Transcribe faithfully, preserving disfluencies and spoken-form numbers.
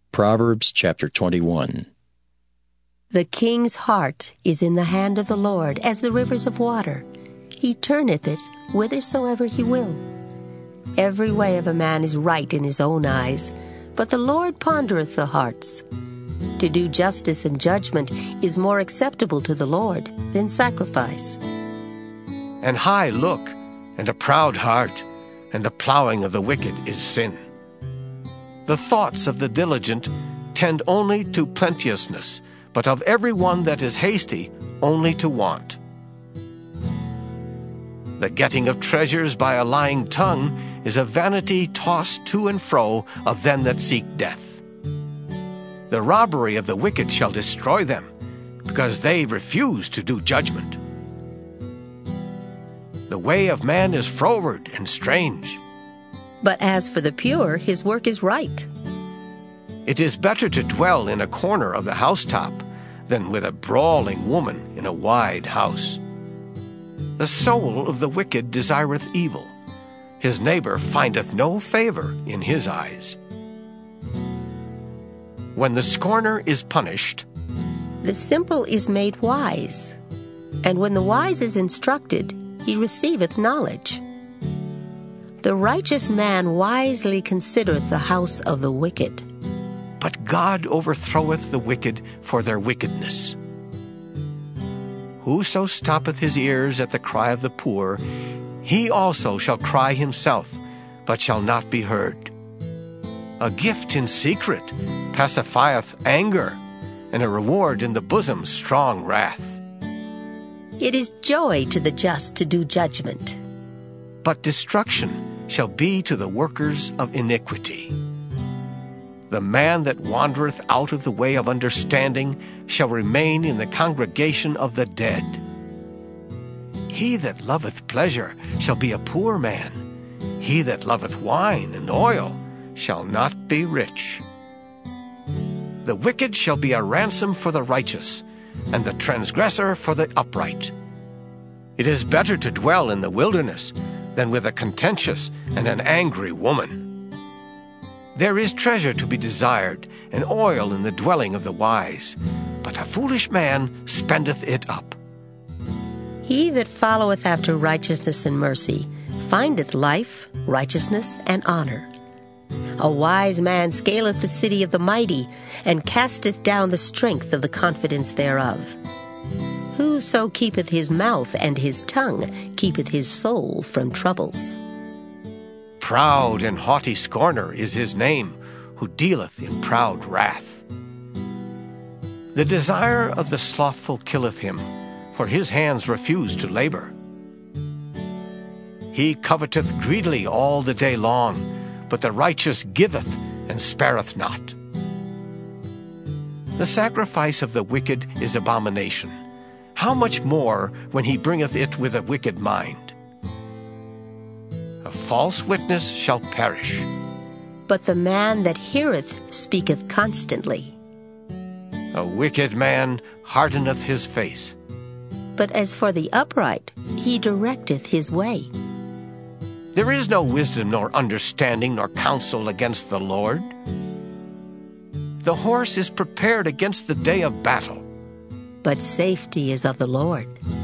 Proverbs chapter twenty-one. The king's heart is in the hand of the Lord, as the rivers of water. He turneth it whithersoever he will. Every way of a man is right in his own eyes, but the Lord pondereth the hearts. To do justice and judgment is more acceptable to the Lord than sacrifice. An high look and a proud heart, and the plowing of the wicked is sin. The thoughts of the diligent tend only to plenteousness, but of every one that is hasty only to want. The getting of treasures by a lying tongue is a vanity tossed to and fro of them that seek death. The robbery of the wicked shall destroy them, because they refuse to do judgment. The way of man is froward and strange. But as for the pure, his work is right. It is better to dwell in a corner of the housetop than with a brawling woman in a wide house. The soul of the wicked desireth evil. His neighbor findeth no favor in his eyes. When the scorner is punished, the simple is made wise, and when the wise is instructed, he receiveth knowledge. The righteous man wisely considereth the house of the wicked. But God overthroweth the wicked for their wickedness. Whoso stoppeth his ears at the cry of the poor, he also shall cry himself, but shall not be heard. A gift in secret pacifieth anger, and a reward in the bosom strong wrath. It is joy to the just to do judgment, but destruction shall be to the workers of iniquity. The man that wandereth out of the way of understanding shall remain in the congregation of the dead. He that loveth pleasure shall be a poor man. He that loveth wine and oil shall not be rich. The wicked shall be a ransom for the righteous, and the transgressor for the upright. It is better to dwell in the wilderness than with a contentious and an angry woman. There is treasure to be desired, and oil in the dwelling of the wise, but a foolish man spendeth it up. He that followeth after righteousness and mercy findeth life, righteousness, and honor. A wise man scaleth the city of the mighty, and casteth down the strength of the confidence thereof. Whoso keepeth his mouth and his tongue keepeth his soul from troubles. Proud and haughty scorner is his name, who dealeth in proud wrath. The desire of the slothful killeth him, for his hands refuse to labor. He coveteth greedily all the day long, but the righteous giveth and spareth not. The sacrifice of the wicked is abomination. How much more when he bringeth it with a wicked mind? A false witness shall perish, but the man that heareth speaketh constantly. A wicked man hardeneth his face, but as for the upright, he directeth his way. There is no wisdom nor understanding nor counsel against the Lord. The horse is prepared against the day of battle, but safety is of the Lord.